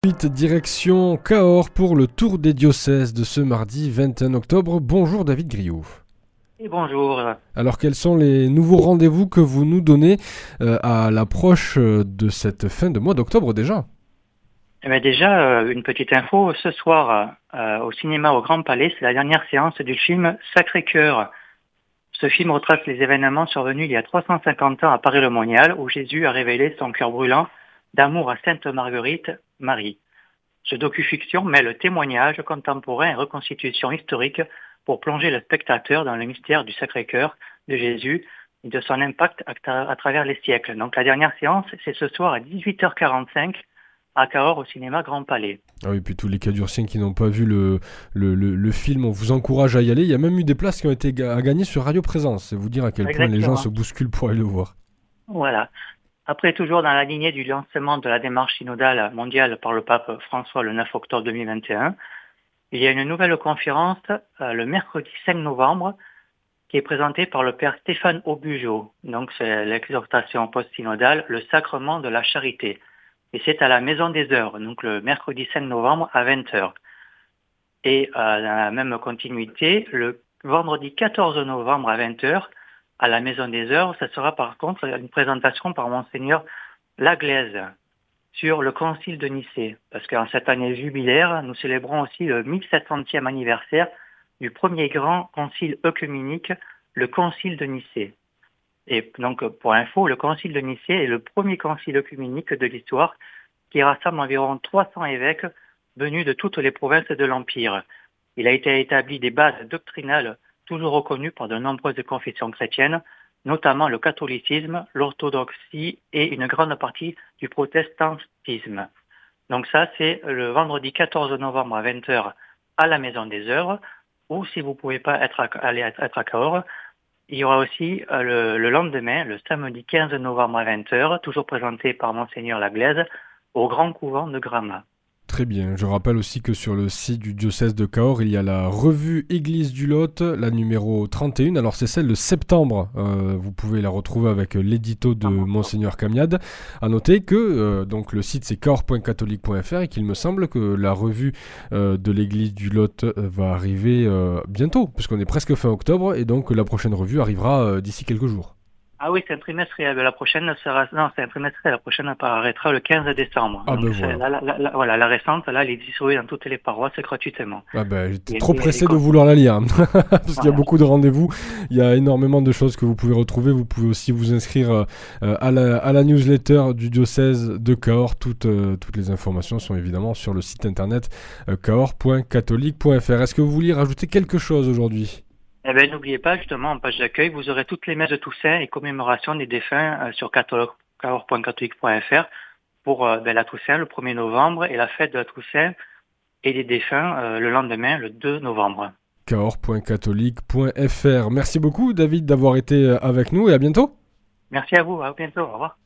Direction Cahors pour le tour des diocèses de ce mardi 21 octobre. Bonjour David Griot. Et bonjour. Alors quels sont les nouveaux rendez-vous que vous nous donnez à l'approche de cette fin de mois d'octobre déjà ? Eh bien déjà, une petite info. Ce soir, au cinéma au Grand Palais, c'est la dernière séance du film Sacré-Cœur. Ce film retrace les événements survenus il y a 350 ans à Paris-le-Monial, où Jésus a révélé son cœur brûlant d'amour à Sainte Marguerite Marie. Ce docu-fiction mêle témoignages contemporains et reconstitution historique pour plonger le spectateur dans le mystère du Sacré-Cœur de Jésus et de son impact à travers les siècles. Donc la dernière séance, c'est ce soir à 18h45 à Cahors au cinéma Grand Palais. Ah oui, puis tous les Cadurciens qui n'ont pas vu le film, on vous encourage à y aller. Il y a même eu des places qui ont été à gagner sur Radio Présence. C'est vous dire à quel point les gens se bousculent pour aller le voir. Voilà. Après, toujours dans la lignée du lancement de la démarche synodale mondiale par le pape François le 9 octobre 2021, il y a une nouvelle conférence le mercredi 5 novembre qui est présentée par le père Stéphane Aubugeaud. Donc c'est l'exhortation post-synodale, le sacrement de la charité. Et c'est à la Maison des Heures, donc le mercredi 5 novembre à 20h. Et dans la même continuité, le vendredi 14 novembre à 20h, à la Maison des Heures, ça sera par contre une présentation par Monseigneur Laglaise sur le Concile de Nicée. Parce qu'en cette année jubilaire, nous célébrons aussi le 1700e anniversaire du premier grand concile œcuménique, le Concile de Nicée. Et donc, pour info, le Concile de Nicée est le premier concile œcuménique de l'histoire qui rassemble environ 300 évêques venus de toutes les provinces de l'Empire. Il a été établi des bases doctrinales toujours reconnues par de nombreuses confessions chrétiennes, notamment le catholicisme, l'orthodoxie et une grande partie du protestantisme. Donc ça, c'est le vendredi 14 novembre à 20h à la Maison des Heures, ou si vous ne pouvez pas être à Cahors, il y aura aussi le lendemain, le samedi 15 novembre à 20h, toujours présenté par Monseigneur Laglaise, au Grand Couvent de Gramat. Très bien. Je rappelle aussi que sur le site du diocèse de Cahors, il y a la revue Église du Lot, la numéro 31. Alors c'est celle de septembre. Vous pouvez la retrouver avec l'édito de Monseigneur Camiade. À noter que donc le site c'est cahors.catholique.fr et qu'il me semble que la revue de l'Église du Lot va arriver bientôt, puisqu'on est presque fin octobre et donc la prochaine revue arrivera d'ici quelques jours. Ah oui, c'est un trimestriel. La prochaine sera, non, c'est un trimestriel. La prochaine apparaîtra le 15 décembre. Ah donc ben voilà. Voilà, la récente, là, elle est distribuée dans toutes les paroisses gratuitement. Ah ben, j'étais trop pressé de vouloir la lire, parce qu'il y a beaucoup de rendez-vous, il y a énormément de choses que vous pouvez retrouver. Vous pouvez aussi vous inscrire à la newsletter du diocèse de Cahors. Toutes les informations sont évidemment sur le site internet cahors.catholique.fr. Est-ce que vous vouliez rajouter quelque chose aujourd'hui ? Eh bien, n'oubliez pas, justement, en page d'accueil, vous aurez toutes les messes de Toussaint et commémorations des défunts sur cahors.catholique.fr pour la Toussaint le 1er novembre et la fête de la Toussaint et des défunts le lendemain, le 2 novembre. cahors.catholique.fr. Merci beaucoup, David, d'avoir été avec nous et à bientôt. Merci à vous, à bientôt, au revoir.